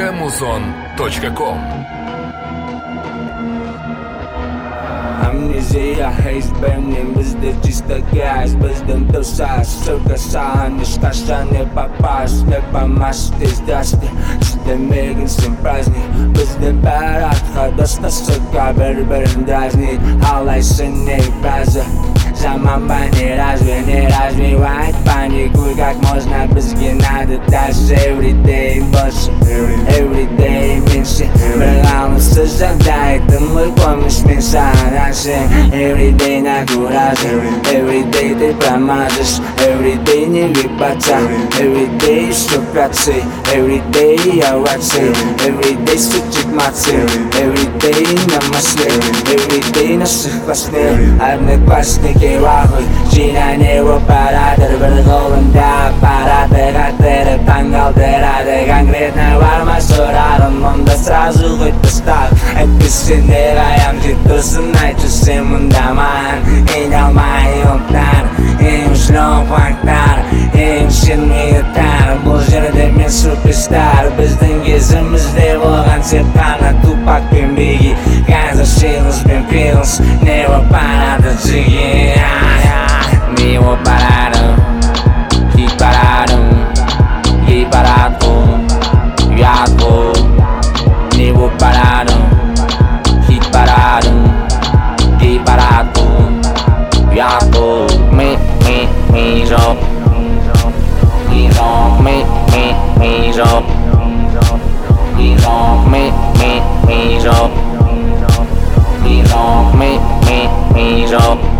muzon.com. Amnesia haze burning, bizde чисто газ, bizden душа, сука сахнешь, каша не попасть, не помашь, ты сдашься, читамеген всем праздник, bizden парад, ходошна, сука, бір-бірін дразнит, алайсың не фраза. Zaman bani не развивать панику, как можно бізге надо дальше. Everyday больше, everyday меньше, бір ғалымсыз жағдайдың мой помощь мен саған ашын. Everyday на кураже, everyday ты промажешь, everyday не випаться, everyday штукацы, everyday я ватсы, everyday сучик мацы, everyday на масле, everyday наших хвостных. Одноклассники вахуй, жинай его парадыр, бір қолында аппараты қатырып таңғалдырады. Конкретно бар ма сұрадым, онда сразу қойып тастап, әйтпесе не қаям жет тұрсын, айтшы сен мұнда маған айналмай ұлттар, ең шлон фактар, ең шермейдіктар. Бұл жерде мен суперстар, біздің кезімізде болған сеп қана Тупак пен Биги, қазір Шилос пен Пилс, не болып барады жиги. Не болып барады, хит барады, хит барады, ұят бұл. Не болып барады, хит барады, хит барады, ұят бұл. Me job, me job, me job, me job, me job, me job.